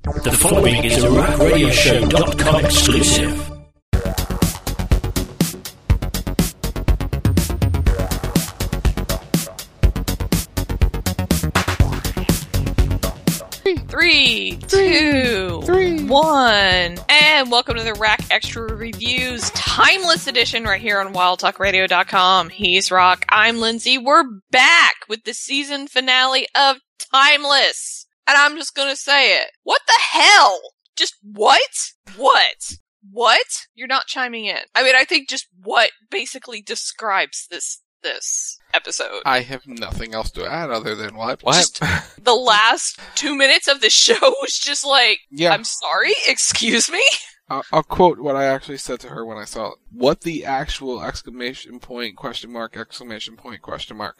The following is a RackRadioShow.com exclusive. Three, two, one, and welcome to the Rack Extra Reviews Timeless Edition right here on WildTalkRadio.com. He's Rock, I'm Lindsay. We're back with the season finale of Timeless. And I'm just gonna say it. What the hell? Just what? What? You're not chiming in. I mean, I think just what basically describes this episode. I have nothing else to add other than what? Just the last 2 minutes of the show was just like, yeah. I'm sorry, excuse me? I'll quote what I actually said to her when I saw it. What the actual exclamation point, question mark, exclamation point, question mark.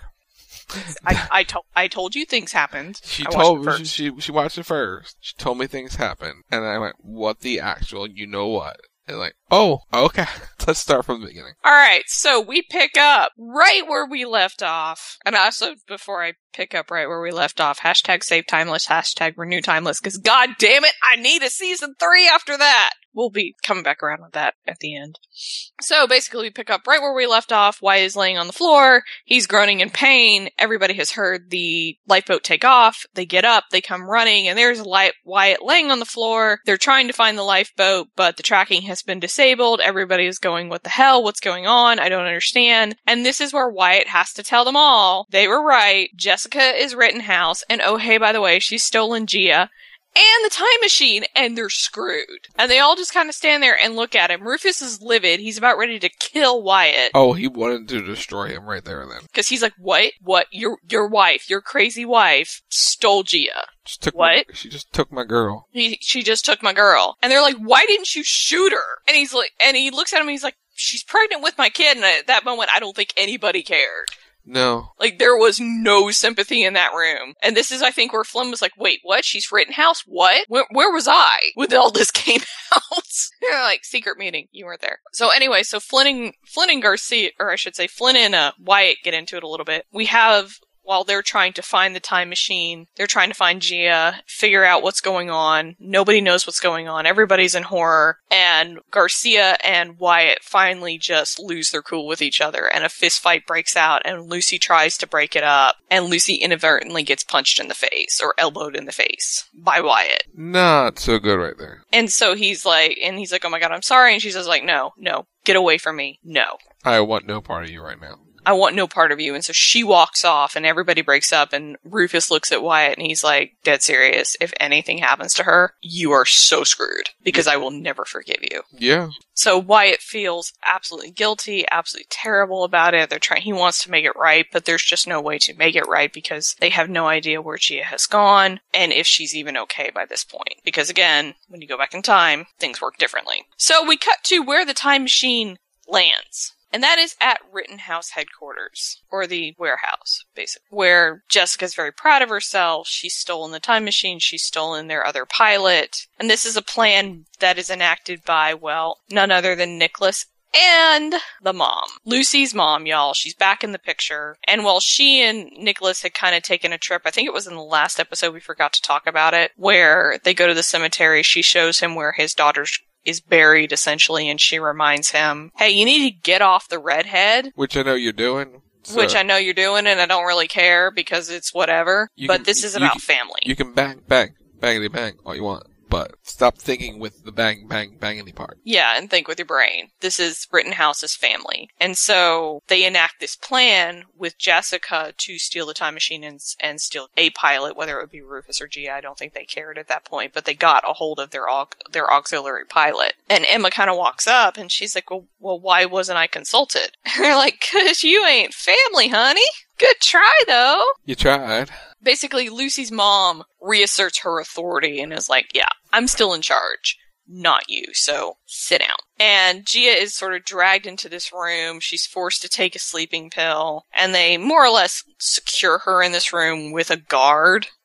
I told you things happened. She watched it first. She told me things happened. And I went, what the actual, you know what? And like, oh, okay. Let's start from the beginning. Alright, so we pick up right where we left off. And also, before I pick up right where we left off, hashtag save timeless, hashtag renew timeless, because god damn it, I need a season 3 after that! We'll be coming back around with that at the end. So basically we pick up right where we left off. Wyatt is laying on the floor. He's groaning in pain. Everybody has heard the lifeboat take off. They get up. They come running. And there's Wyatt laying on the floor. They're trying to find the lifeboat, but the tracking has been disabled. Everybody is going, what the hell? What's going on? I don't understand. And this is where Wyatt has to tell them all. They were right. Jessica is Rittenhouse. And oh, hey, by the way, she's stolen Gia. And the time machine, and they're screwed. And they all just kind of stand there and look at him. Rufus is livid. He's about ready to kill Wyatt. Oh, he wanted to destroy him right there and then. Because he's like, what? What? Your wife, your crazy wife, stole Gia. She just took my girl. She just took my girl. And they're like, why didn't you shoot her? And he's like, and he looks at him and he's like, she's pregnant with my kid. And at that moment, I don't think anybody cared. No. Like, there was no sympathy in that room. And this is, I think, where Flynn was like, wait, what? She's Rittenhouse? What? Where was I when all this came out? They're like, secret meeting. You weren't there. So anyway, so Flynn and Garcia, or I should say Flynn and Wyatt get into it a little bit. We have, while they're trying to find the time machine, they're trying to find Gia, figure out what's going on. Nobody knows what's going on. Everybody's in horror. And Garcia and Wyatt finally just lose their cool with each other. And a fist fight breaks out. And Lucy tries to break it up. And Lucy inadvertently gets punched in the face, or elbowed in the face, by Wyatt. Not so good right there. And so he's like, oh my god, I'm sorry. And she's just like, no, get away from me. No. I want no part of you right now. I want no part of you. And so she walks off and everybody breaks up and Rufus looks at Wyatt and he's like, dead serious. If anything happens to her, you are so screwed because I will never forgive you. Yeah. So Wyatt feels absolutely guilty, absolutely terrible about it. He wants to make it right, but there's just no way to make it right because they have no idea where Gia has gone and if she's even okay by this point. Because again, when you go back in time, things work differently. So we cut to where the time machine lands. And that is at Rittenhouse headquarters, or the warehouse, basically, where Jessica's very proud of herself. She's stolen the time machine. She's stolen their other pilot. And this is a plan that is enacted by, well, none other than Nicholas and the mom. Lucy's mom, y'all. She's back in the picture. And while she and Nicholas had kind of taken a trip, I think it was in the last episode, we forgot to talk about it, where they go to the cemetery. She shows him where his daughter's is buried, essentially, and she reminds him, hey, you need to get off the redhead. Which I know you're doing. Which I know you're doing, and I don't really care, because it's whatever. But this is about family. You can bangity bang all you want. But stop thinking with the bangity part. Yeah, and think with your brain. This is Rittenhouse's family. And so they enact this plan with Jessica to steal the time machine and steal a pilot, whether it would be Rufus or Gia. I don't think they cared at that point, but they got a hold of their auxiliary pilot. And Emma kind of walks up and she's like, well, why wasn't I consulted? And they're like, 'cause you ain't family, honey. Good try, though. You tried. Basically, Lucy's mom reasserts her authority and is like, yeah, I'm still in charge, not you, so sit down. And Gia is sort of dragged into this room. She's forced to take a sleeping pill, and they more or less secure her in this room with a guard.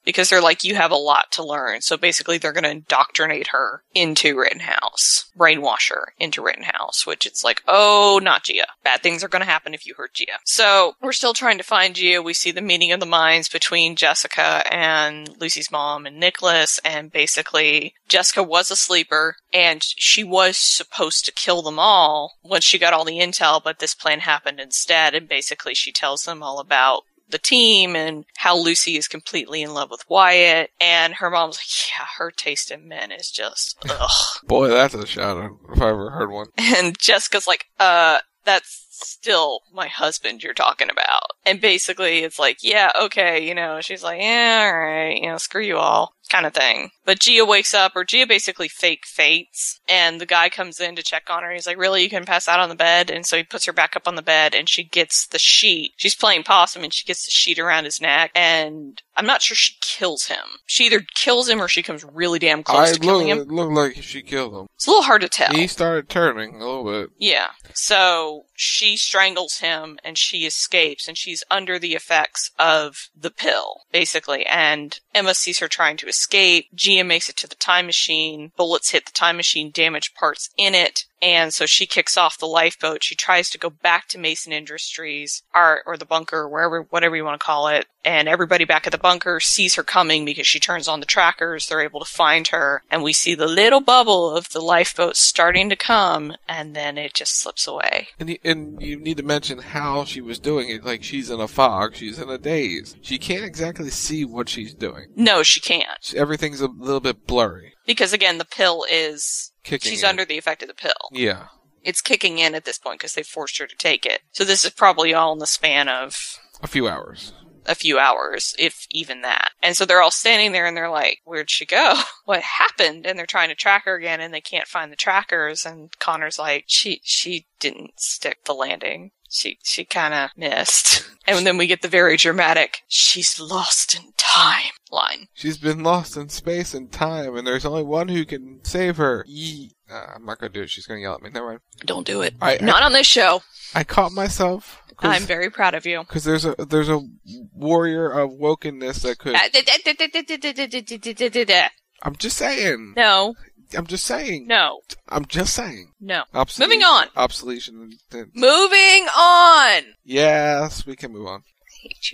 because they're like, you have a lot to learn. So basically they're going to indoctrinate her into Rittenhouse, brainwash her into Rittenhouse, which it's like, oh, not Gia. Bad things are going to happen if you hurt Gia. So we're still trying to find Gia. We see the meeting of the minds between Jessica and Lucy's mom and Nicholas, and basically Jessica was a sleeper and she was supposed to kill them all once she got all the intel, but this plan happened instead, and basically she tells them all about the team and how Lucy is completely in love with Wyatt, and her mom's like, yeah, her taste in men is just ugh. Boy, that's a shout out if I ever heard one. And Jessica's like, that's still my husband you're talking about. And basically it's like, yeah, okay, you know, she's like, yeah, alright, you know, screw you all, kind of thing. But Gia wakes up, or Gia basically fake faints, and the guy comes in to check on her. He's like, really, you can pass out on the bed? And so he puts her back up on the bed, and she gets the sheet. She's playing possum, and she gets the sheet around his neck, and I'm not sure she kills him. She either kills him or she comes really damn close to killing him. It looked like she killed him. It's a little hard to tell. He started turning a little bit. Yeah. So she strangles him and she escapes, and she's under the effects of the pill, basically. And Emma sees her trying to escape. Gia makes it to the time machine. Bullets hit the time machine, damage parts in it. And so she kicks off the lifeboat. She tries to go back to Mason Industries, or the bunker, wherever, whatever you want to call it. And everybody back at the bunker sees her coming because she turns on the trackers. They're able to find her. And we see the little bubble of the lifeboat starting to come, and then it just slips away. And you need to mention how she was doing it. Like, she's in a fog. She's in a daze. She can't exactly see what she's doing. No, she can't. Everything's a little bit blurry. Because, again, the pill is... Kicking she's in. under the effect of the pill. Yeah. It's kicking in at this point because they forced her to take it. So this is probably all in the span of... a few hours. A few hours, if even that. And so they're all standing there and they're like, where'd she go? What happened? And they're trying to track her again and they can't find the trackers. And Connor's like, she didn't stick the landing. She kind of missed. And then we get the very dramatic, she's lost in time line. She's been lost in space and time, and there's only one who can save her. I'm not going to do it. She's going to yell at me. Never mind. Don't do it. Not on this show. I caught myself. I'm very proud of you. Because there's a warrior of wokenness that could... I'm just saying. No. I'm just saying. No. I'm just saying. No. Moving on. Obsolescence. Moving on. Yes, we can move on. I hate you.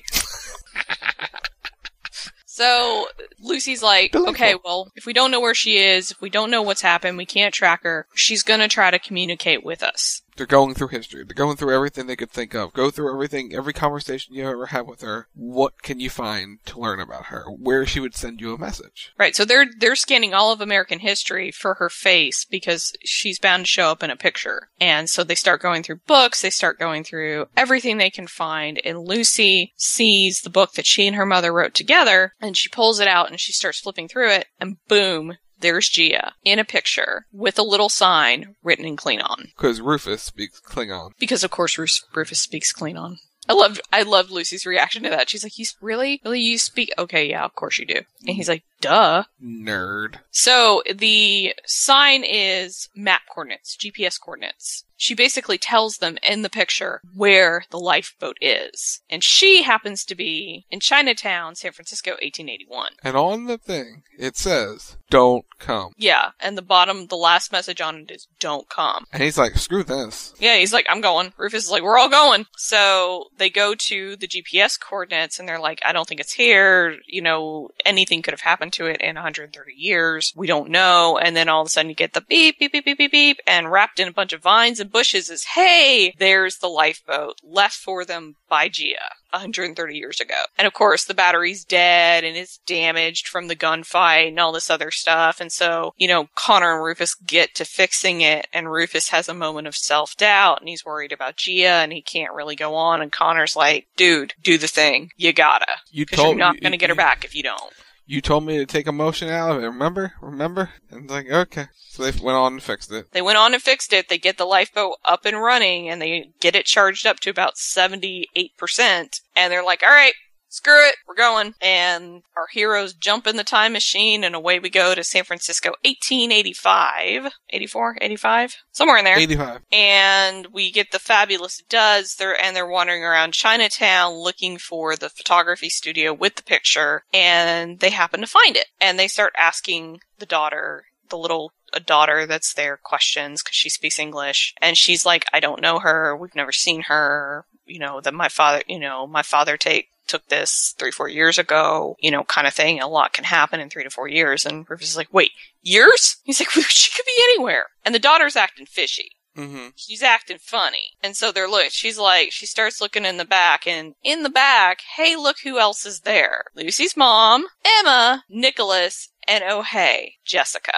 So, Lucy's like, okay, well, if we don't know where she is, if we don't know what's happened, we can't track her, she's gonna try to communicate with us. They're going through history. They're going through everything they could think of. Go through everything, every conversation you ever had with her. What can you find to learn about her? Where she would send you a message. Right, so they're scanning all of American history for her face because she's bound to show up in a picture. And so they start going through books, they start going through everything they can find, and Lucy sees the book that she and her mother wrote together, and she pulls it out and she starts flipping through it, and boom, there's Gia in a picture with a little sign written in Klingon. Because Rufus speaks Klingon. Because of course Rufus speaks Klingon. I love Lucy's reaction to that. She's like, really you speak? Okay, yeah, of course you do. And he's like, duh. Nerd. So the sign is map coordinates, GPS coordinates. She basically tells them in the picture where the lifeboat is. And she happens to be in Chinatown, San Francisco, 1881. And on the thing, it says, don't come. Yeah, and the last message on it is, don't come. And he's like, screw this. Yeah, he's like, I'm going. Rufus is like, we're all going. So they go to the GPS coordinates and they're like, I don't think it's here. You know, anything could have happened to it in 130 years. We don't know. And then all of a sudden you get the beep, beep, beep, beep, beep, beep, and wrapped in a bunch of vines and bushes is, hey, there's the lifeboat left for them by Gia 130 years ago. And of course the battery's dead and it's damaged from the gunfight and all this other stuff. And so, you know, Connor and Rufus get to fixing it, and Rufus has a moment of self-doubt and he's worried about Gia and he can't really go on, and Connor's like, dude, do the thing. You gotta. Because you're not gonna get her back if you don't. You told me to take emotion out of it, remember? And it's like, okay. So they went on and fixed it. They went on and fixed it. They get the lifeboat up and running, and they get it charged up to about 78%. And they're like, all right, screw it, we're going. And our heroes jump in the time machine and away we go to San Francisco, 1885. 84? 85? Somewhere in there. 85. And we get the fabulous Duds, they're wandering around Chinatown looking for the photography studio with the picture, and they happen to find it. And they start asking the daughter, a daughter that's there, questions because she speaks English. And she's like, I don't know her. We've never seen her. That my father took this 3-4 years ago, kind of thing. A lot can happen in 3 to 4 years. And Rufus is like, wait, years? He's like, she could be anywhere. And the daughter's acting fishy. Mm-hmm. She's acting funny. And so she starts looking in the back, and in the back, hey, look who else is there. Lucy's mom, Emma, Nicholas, and oh hey, Jessica.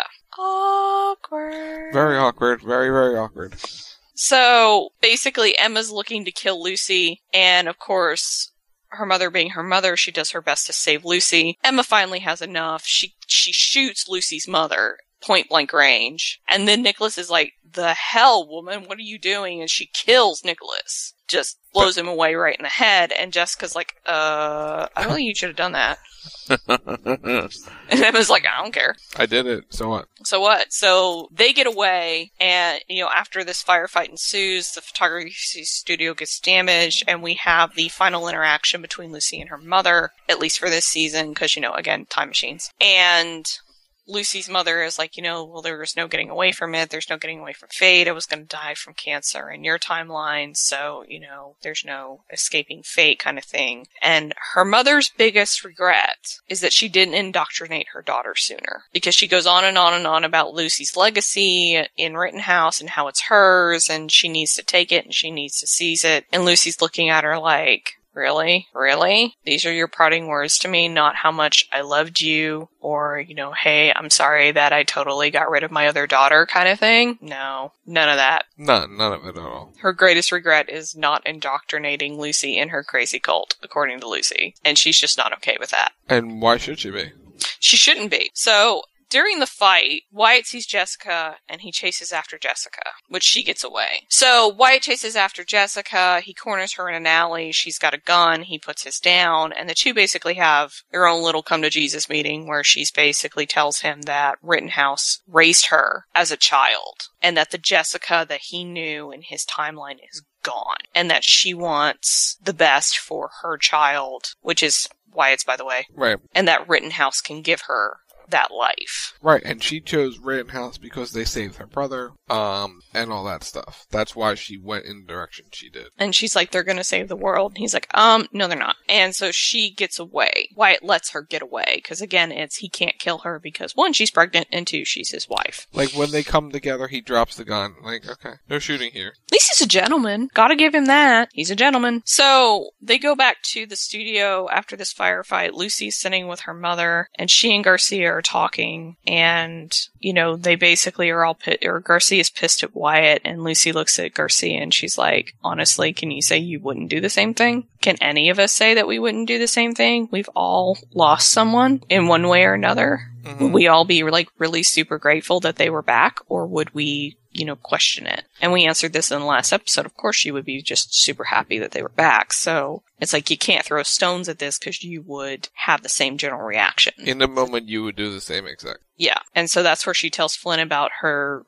Awkward. Very awkward. Very, very awkward. So, basically, Emma's looking to kill Lucy, and of course, her mother being her mother, she does her best to save Lucy. Emma finally has enough. She shoots Lucy's mother point blank range. And then Nicholas is like, the hell, woman, what are you doing? And she kills Nicholas. Just blows him away right in the head. And Jessica's like, I don't think you should have done that. And Emma's like, I don't care. I did it. So what? So what? So they get away, and, after this firefight ensues, the photography studio gets damaged, and we have the final interaction between Lucy and her mother, at least for this season, because, again, time machines. And Lucy's mother is like, well, there's no getting away from it. There's no getting away from fate. I was going to die from cancer in your timeline. So, there's no escaping fate kind of thing. And her mother's biggest regret is that she didn't indoctrinate her daughter sooner, because she goes on and on and on about Lucy's legacy in Rittenhouse and how it's hers, and she needs to take it and she needs to seize it. And Lucy's looking at her like, really? Really? These are your parting words to me, not how much I loved you, or, hey, I'm sorry that I totally got rid of my other daughter kind of thing? No. None of that. None of it at all. Her greatest regret is not indoctrinating Lucy in her crazy cult, according to Lucy. And she's just not okay with that. And why should she be? She shouldn't be. So, during the fight, Wyatt sees Jessica, and he chases after Jessica, which she gets away. So, Wyatt chases after Jessica, he corners her in an alley, she's got a gun, he puts his down, and the two basically have their own little come-to-Jesus meeting, where she's basically tells him that Rittenhouse raised her as a child, and that the Jessica that he knew in his timeline is gone, and that she wants the best for her child, which is Wyatt's, by the way. Right. And that Rittenhouse can give her that life. Right, and she chose Rittenhouse because they saved her brother, and all that stuff. That's why she went in the direction she did. And she's like, they're gonna save the world. And he's like, no, they're not. And so she gets away. Wyatt lets her get away, because again, he can't kill her because, 1, she's pregnant, and 2, she's his wife. Like, when they come together, he drops the gun. Like, okay, no shooting here. At least he's a gentleman. Gotta give him that. He's a gentleman. So, they go back to the studio after this firefight. Lucy's sitting with her mother, and she and Garcia are talking, and, they basically are all Garcia's pissed at Wyatt, and Lucy looks at Garcia and she's like, honestly, can you say you wouldn't do the same thing? Can any of us say that we wouldn't do the same thing? We've all lost someone in one way or another. Mm-hmm. Would we all be really super grateful that they were back, or would we, question it? And we answered this in the last episode. Of course, she would be just super happy that they were back. So it's like, you can't throw stones at this because you would have the same general reaction. In the moment, you would do the same exact. Yeah. And so that's where she tells Flynn about her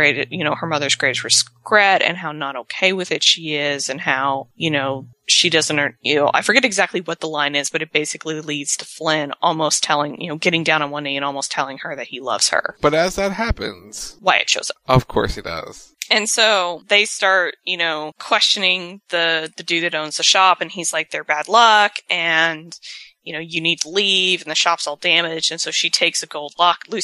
her mother's greatest regret, and how not okay with it she is, and how, she doesn't, I forget exactly what the line is, but it basically leads to Flynn almost telling, getting down on one knee and almost telling her that he loves her. But as that happens, Wyatt shows up. Of course he does. And so they start, questioning the dude that owns the shop, and he's like, they're bad luck, and, you need to leave, and the shop's all damaged. And so Lucy takes a gold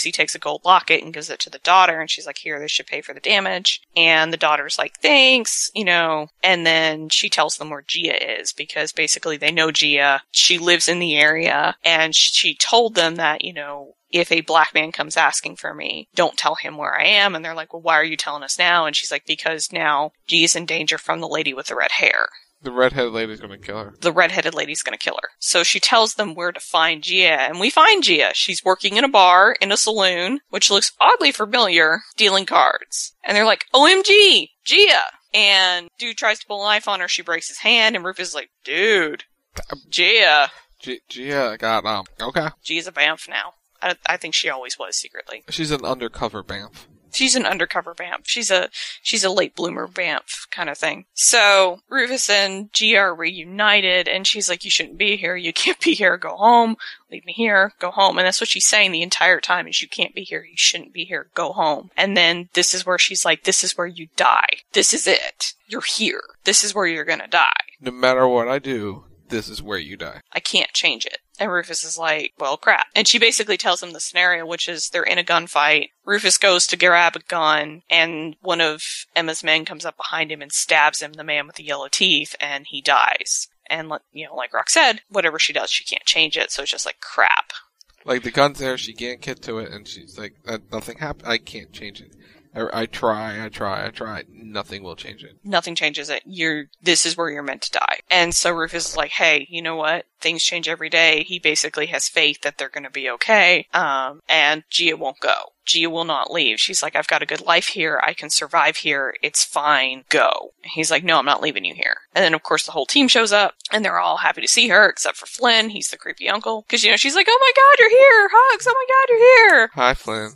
locket and gives it to the daughter, and she's like, here, this should pay for the damage. And the daughter's like, thanks, and then she tells them where Gia is, because basically they know Gia. She lives in the area, and she told them that, if a black man comes asking for me, don't tell him where I am. And they're like, well, why are you telling us now? And she's like, because now Gia's in danger from the lady with the red hair. The redheaded lady's gonna kill her. The redheaded lady's gonna kill her. So she tells them where to find Gia, and we find Gia. She's working in a bar, in a saloon, which looks oddly familiar, dealing cards. And they're like, OMG, Gia! And dude tries to pull a knife on her, she breaks his hand, and Rufus is like, dude, Gia. Gia got, okay. Gia's a Banff now. I think she always was secretly. She's an undercover Banff. She's an undercover Banff. She's a late bloomer Banff kind of thing. So Rufus and Gia are reunited, and she's like, "You shouldn't be here. You can't be here. Go home. Leave me here. Go home." And that's what she's saying the entire time: is you can't be here. You shouldn't be here. Go home. And then this is where she's like, "This is where you die. This is it. You're here. This is where you're gonna die. No matter what I do, this is where you die. I can't change it." And Rufus is like, well, crap. And she basically tells him the scenario, which is they're in a gunfight. Rufus goes to grab a gun, and one of Emma's men comes up behind him and stabs him, the man with the yellow teeth, and he dies. And, like Rock said, whatever she does, she can't change it, so it's just like, crap. Like, the gun's there, she can't get to it, and she's like, nothing happened, I can't change it. I try, nothing will change it. Nothing changes it. This is where you're meant to die. And so Rufus is like, hey, you know what? Things change every day. He basically has faith that they're gonna be okay. And Gia won't go. Gia will not leave. She's like, I've got a good life here. I can survive here. It's fine. Go. He's like, no, I'm not leaving you here. And then, of course, the whole team shows up, and they're all happy to see her, except for Flynn. He's the creepy uncle. Because, she's like, oh my god, you're here! Hugs! Oh my god, you're here! Hi, Flynn.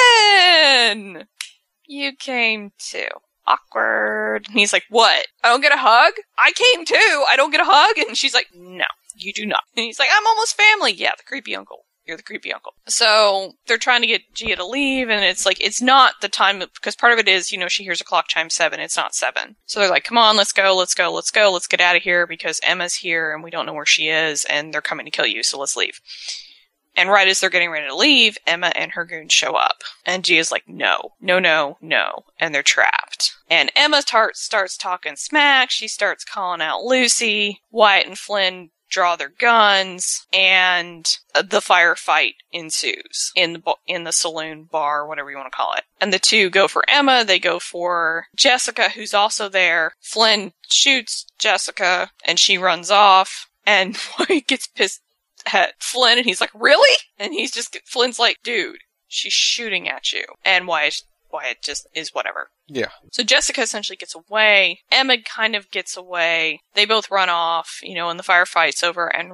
Flynn! You came too. Awkward. And he's like, what? I don't get a hug? I came too. I don't get a hug? And she's like, no, you do not. And he's like, I'm almost family. Yeah, the creepy uncle. You're the creepy uncle. So they're trying to get Gia to leave, and it's like, it's not the time, because part of it is, she hears a clock chime 7. It's not 7. So they're like, come on, let's go. Let's get out of here, because Emma's here, and we don't know where she is, and they're coming to kill you, so let's leave. And right as they're getting ready to leave, Emma and her goons show up. And Gia's like, no. And they're trapped. And Emma starts talking smack. She starts calling out Lucy. Wyatt and Flynn draw their guns. And the firefight ensues in the saloon, bar, whatever you want to call it. And the two go for Emma. They go for Jessica, who's also there. Flynn shoots Jessica, and she runs off. And Wyatt gets pissed at Flynn, and he's like, really? And Flynn's like, dude, she's shooting at you. And Wyatt just is whatever. Yeah. So Jessica essentially gets away. Emma kind of gets away. They both run off, and the firefight's over, and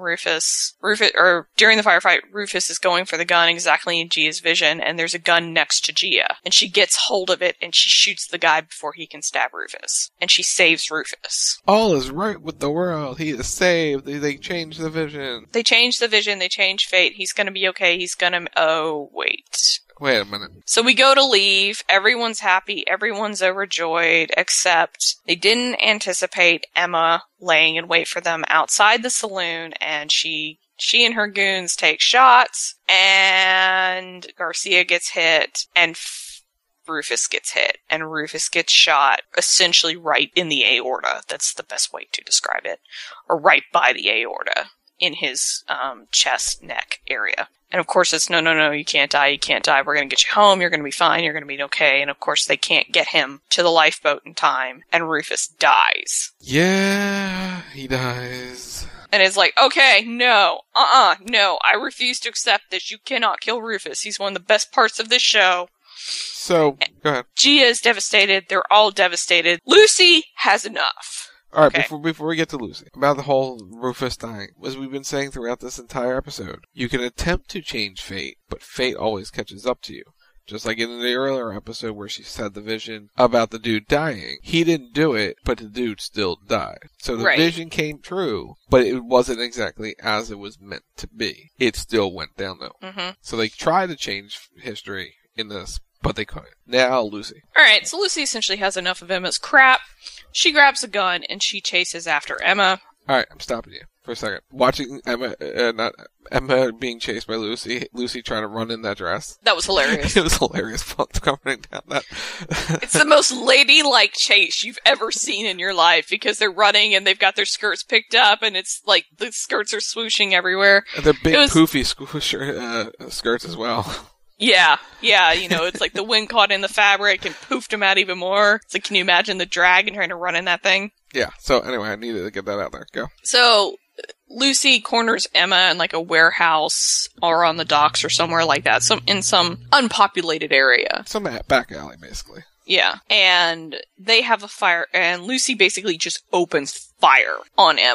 during the firefight, Rufus is going for the gun exactly in Gia's vision, and there's a gun next to Gia. And she gets hold of it, and she shoots the guy before he can stab Rufus. And she saves Rufus. All is right with the world. He is saved. They changed the vision. They changed the vision. They changed fate. He's gonna be okay. Oh, wait. Wait a minute. So we go to leave. Everyone's happy. Everyone's overjoyed, except they didn't anticipate Emma laying in wait for them outside the saloon, and she and her goons take shots, and Garcia gets hit, and Rufus gets hit, and Rufus gets shot essentially right in the aorta. That's the best way to describe it. Or right by the aorta in his chest, neck area. And of course it's, no, you can't die, we're gonna get you home, you're gonna be fine, you're gonna be okay. And of course they can't get him to the lifeboat in time, and Rufus dies. Yeah, he dies. And it's like, okay, no, I refuse to accept this, you cannot kill Rufus, he's one of the best parts of this show. So, go ahead. Gia is devastated, they're all devastated. Lucy has enough. Alright, okay. Before we get to Lucy, about the whole Rufus dying, as we've been saying throughout this entire episode, you can attempt to change fate, but fate always catches up to you. Just like in the earlier episode where she said the vision about the dude dying. He didn't do it, but the dude still died. So the vision came true, but it wasn't exactly as it was meant to be. It still went down though. Mm-hmm. So they tried to change history in this, but they couldn't. Now, Lucy. Alright, so Lucy essentially has enough of Emma's crap. She grabs a gun, and she chases after Emma. Alright, I'm stopping you for a second. Watching Emma being chased by Lucy trying to run in that dress. That was hilarious. It was hilarious coming down that. It's the most ladylike chase you've ever seen in your life, because they're running, and they've got their skirts picked up, and it's like the skirts are swooshing everywhere. And they're big, poofy skirts as well. Yeah, it's like the wind caught in the fabric and poofed him out even more. It's like, can you imagine the dragon trying to run in that thing? Yeah, so anyway, I needed to get that out there. Go. So, Lucy corners Emma in like a warehouse or on the docks or somewhere like that, in some unpopulated area. Some back alley, basically. Yeah, and they have a fire, and Lucy basically just opens fire on Emma.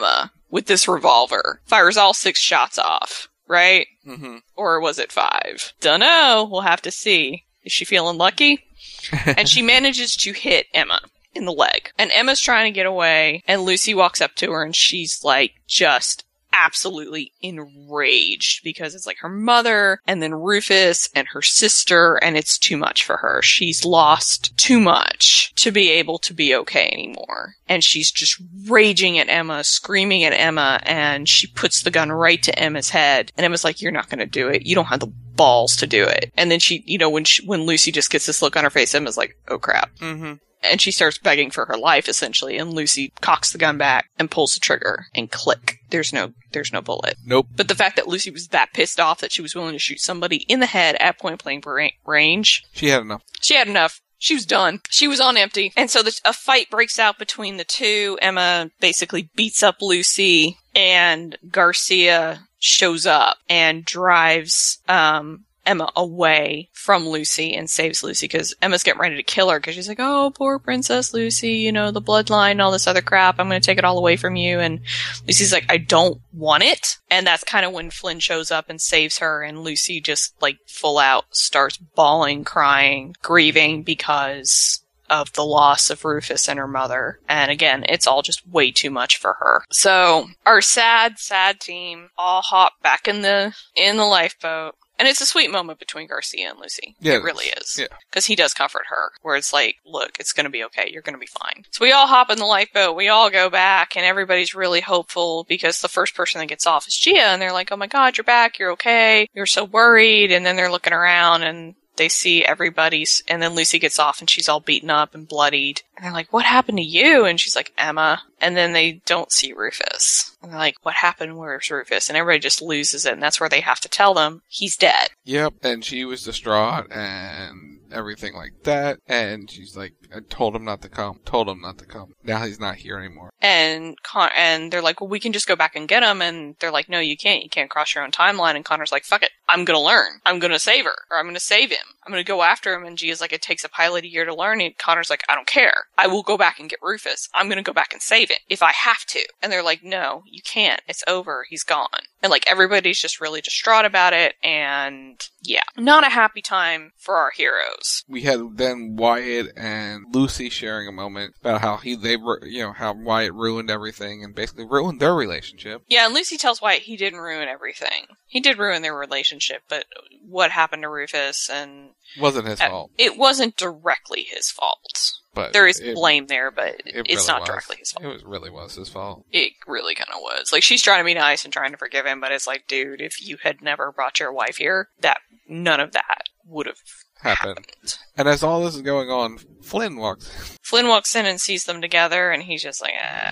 with this revolver. Fires all 6 shots off, right? Mm-hmm. Or was it 5? Dunno. We'll have to see. Is she feeling lucky? And she manages to hit Emma in the leg. And Emma's trying to get away, and Lucy walks up to her, and she's like, just absolutely enraged because it's like her mother and then Rufus and her sister, and it's too much for her. She's lost too much to be able to be okay anymore. And she's just raging at Emma, screaming at Emma, and she puts the gun right to Emma's head. And Emma's like, you're not going to do it. You don't have the balls to do it. And then she, when Lucy just gets this look on her face, Emma's like, oh crap. Mm-hmm. And she starts begging for her life, essentially, and Lucy cocks the gun back and pulls the trigger, and click. There's no bullet. Nope. But the fact that Lucy was that pissed off that she was willing to shoot somebody in the head at point-blank range. She had enough. She was done. She was on empty. And so a fight breaks out between the two. Emma basically beats up Lucy, and Garcia shows up and drives, Emma away from Lucy and saves Lucy because Emma's getting ready to kill her because she's like, oh, poor Princess Lucy, the bloodline and all this other crap. I'm going to take it all away from you. And Lucy's like, I don't want it. And that's kind of when Flynn shows up and saves her, and Lucy just like full out starts bawling, crying, grieving because of the loss of Rufus and her mother. And again, it's all just way too much for her. So our sad team all hop back in the lifeboat. And it's a sweet moment between Garcia and Lucy. Yeah, it really is. Yeah. Because he does comfort her, where it's like, look, it's going to be okay. You're going to be fine. So we all hop in the lifeboat. We all go back, and everybody's really hopeful because the first person that gets off is Gia, and they're like, oh my God, you're back. You're okay. You're so worried. And then they're looking around, and they see everybody's, and then Lucy gets off, and she's all beaten up and bloodied. And they're like, what happened to you? And she's like, Emma. And then they don't see Rufus. And they're like, what happened? Where's Rufus? And everybody just loses it. And that's where they have to tell them he's dead. Yep. And she was distraught and everything like that. And she's like, I told him not to come. Now he's not here anymore. And they're like, well, we can just go back and get him. And they're like, no, you can't. You can't cross your own timeline. And Connor's like, fuck it. I'm going to learn. I'm going to save her. Or I'm going to save him. I'm going to go after him. And Gia's like, it takes a pilot a year to learn. And Connor's like, I don't care. I will go back and get Rufus. I'm going to go back and save it if I have to. And they're like, no, you can't. It's over. He's gone. And like everybody's just really distraught about it. And yeah, not a happy time for our heroes. We had then Wyatt and Lucy sharing a moment about how how Wyatt ruined everything and basically ruined their relationship. Yeah, and Lucy tells Wyatt he didn't ruin everything. He did ruin their relationship, but what happened to Rufus and wasn't his fault. It wasn't directly his fault. But there is blame there, but it's really not directly his fault. It really was his fault. It really kind of was. Like, she's trying to be nice and trying to forgive him, but it's like, dude, if you had never brought your wife here, none of that would have happened. And as all this is going on, Flynn walks in and sees them together, and he's just like,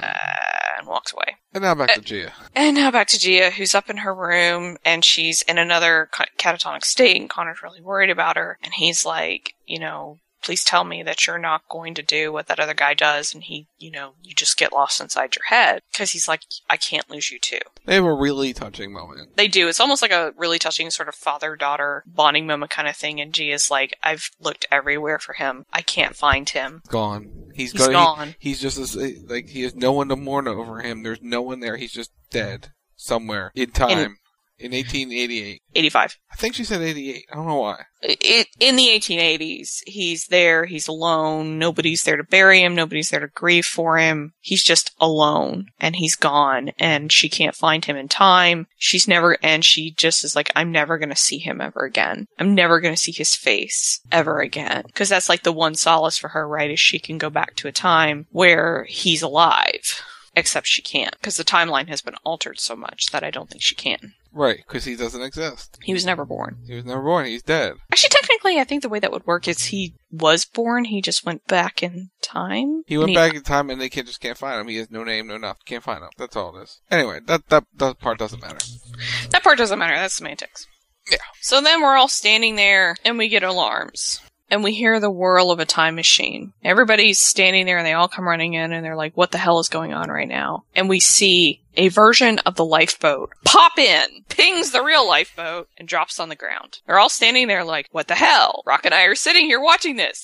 and walks away. And now back to Gia. And now back to Gia, who's up in her room, and she's in another catatonic state, and Connor's really worried about her, and he's like, please tell me that you're not going to do what that other guy does, and he, you just get lost inside your head. Because he's like, I can't lose you too. They have a really touching moment. They do. It's almost like a really touching sort of father-daughter bonding moment kind of thing, and Gia's like, I've looked everywhere for him. I can't find him. Gone. He's gone. He's just he has no one to mourn over him. There's no one there. He's just dead somewhere in time. In 1888. 85. I think she said 88. I don't know why. In the 1880s, he's there, he's alone, nobody's there to bury him, nobody's there to grieve for him. He's just alone, and he's gone, and she can't find him in time. She just is like, I'm never gonna see him ever again. I'm never gonna see his face ever again. Because that's like the one solace for her, right, is she can go back to a time where he's alive. Except she can't, because the timeline has been altered so much that I don't think she can. Right, because he doesn't exist. He was never born. He's dead. Actually, technically, I think the way that would work is he was born, he just went back in time. He went back in time, and they just can't find him. He has no name, no nothing. Can't find him. That's all it is. Anyway, that part doesn't matter. That part doesn't matter. That's semantics. Yeah. So then we're all standing there, and we get alarms. And we hear the whirl of a time machine. Everybody's standing there and they all come running in and they're like, what the hell is going on right now? And we see a version of the lifeboat pop in, pings the real lifeboat, and drops on the ground. They're all standing there like, what the hell? Rock and I are sitting here watching this.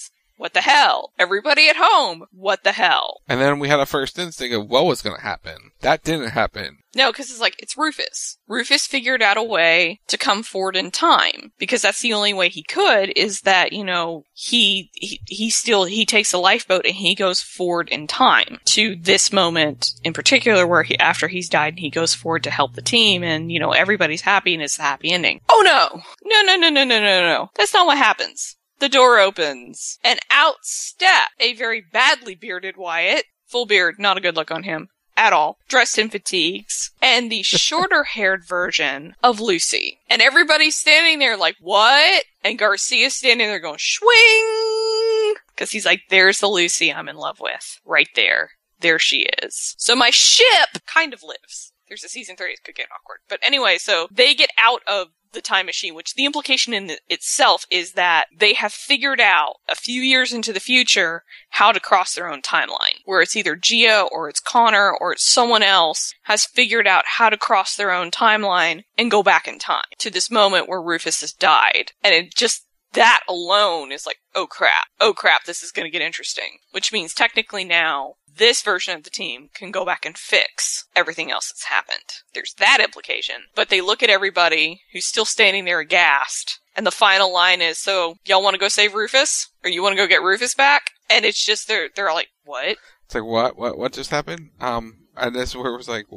What the hell? Everybody at home, what the hell? And then we had a first instinct of what was going to happen. That didn't happen. No, because it's like, it's Rufus. Rufus figured out a way to come forward in time, because that's the only way he could, is that, you know, he takes a lifeboat and he goes forward in time to this moment in particular where after he's died, he goes forward to help the team and, you know, everybody's happy and it's a happy ending. Oh no! No. That's not what happens. The door opens and out step a very badly bearded Wyatt. Full beard, not a good look on him. At all, dressed in fatigues, and the shorter-haired version of Lucy. And everybody's standing there like, what? And Garcia's standing there going, swing! Because he's like, there's the Lucy I'm in love with. Right there. There she is. So my ship kind of lives. There's a season 3, it could get awkward. But anyway, so they get out of the time machine, which the implication in itself is that they have figured out a few years into the future how to cross their own timeline, where it's either Gia or it's Connor or it's someone else has figured out how to cross their own timeline and go back in time to this moment where Rufus has died. And it just, that alone is like, oh crap, this is going to get interesting. Which means technically now, this version of the team can go back and fix everything else that's happened. There's that implication. But they look at everybody who's still standing there aghast, and the final line is, so, y'all want to go save Rufus? Or you want to go get Rufus back? And it's just, they're all like, what? It's like, what just happened? And this is where it was like,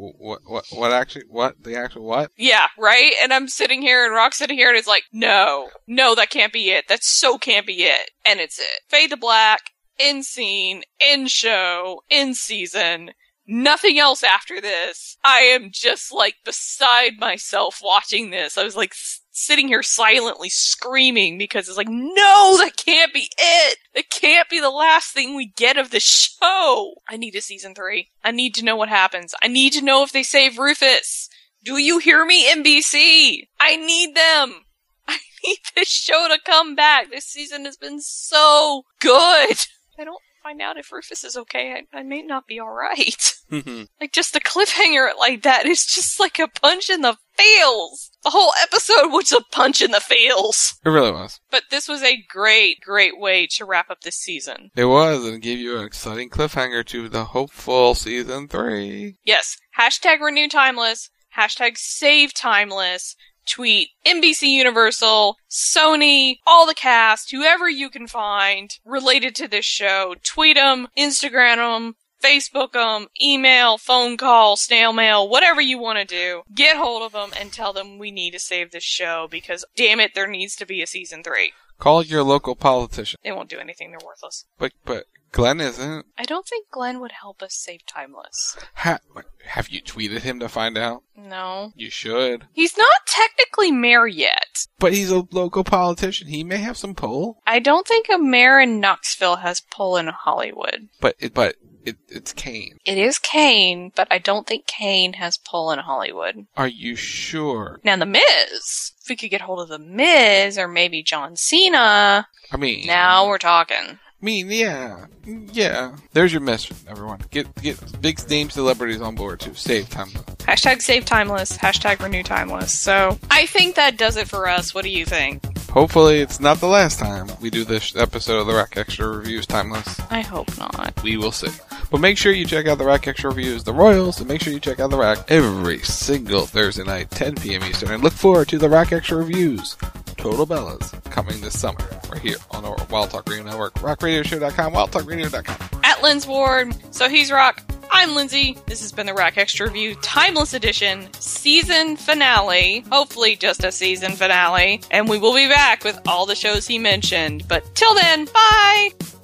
the actual what? Yeah, right? And I'm sitting here, and Rock's sitting here, and it's like, no, that can't be it. That so can't be it. And it's it. Fade to black, in scene, in show, in season. Nothing else after this. I am just like beside myself watching this. I was like sitting here silently screaming because it's like, no, that can't be it. That can't be the last thing we get of the show. I need a season 3. I need to know what happens. I need to know if they save Rufus. Do you hear me, NBC? I need them. I need this show to come back. This season has been so good. I don't find out if Rufus is okay, I may not be alright. Like, just the cliffhanger like that is just like a punch in the feels. The whole episode was a punch in the feels. It really was. But this was a great way to wrap up this season. It was, and it gave you an exciting cliffhanger to the hopeful season 3. Yes. Hashtag Renew Timeless. Hashtag Save Timeless. Tweet NBC Universal, Sony, all the cast, whoever you can find related to this show. Tweet them, Instagram them, Facebook them, email, phone call, snail mail, whatever you want to do. Get hold of them and tell them we need to save this show because, damn it, there needs to be a season 3. Call your local politician. They won't do anything, they're worthless. But Glenn isn't. I don't think Glenn would help us save Timeless. Have you tweeted him to find out? No. You should. He's not technically mayor yet. But he's a local politician. He may have some pull. I don't think a mayor in Knoxville has pull in Hollywood. But it's Kane. It is Kane, but I don't think Kane has pull in Hollywood. Are you sure? Now, The Miz. If we could get hold of The Miz, or maybe John Cena. I mean... Now we're talking. I mean, yeah. There's your message, everyone. Get big name celebrities on board to save Timeless. Hashtag Save Timeless. Hashtag Renew Timeless. So, I think that does it for us. What do you think? Hopefully it's not the last time we do this episode of the Rack Extra Reviews Timeless. I hope not. We will see. But make sure you check out the Rack Extra Reviews, the Royals, and make sure you check out the Rack every single Thursday night, 10 p.m. Eastern. And look forward to the Rack Extra Reviews, Total Bellas, coming this summer. Right here on our Wild Talk Radio Network, rockradioshow.com, wildtalkradio.com. At Lynn's Ward. So he's Rock. I'm Lindsay. This has been the Rack Extra Review Timeless Edition season finale. Hopefully just a season finale. And we will be back with all the shows he mentioned. But till then, bye!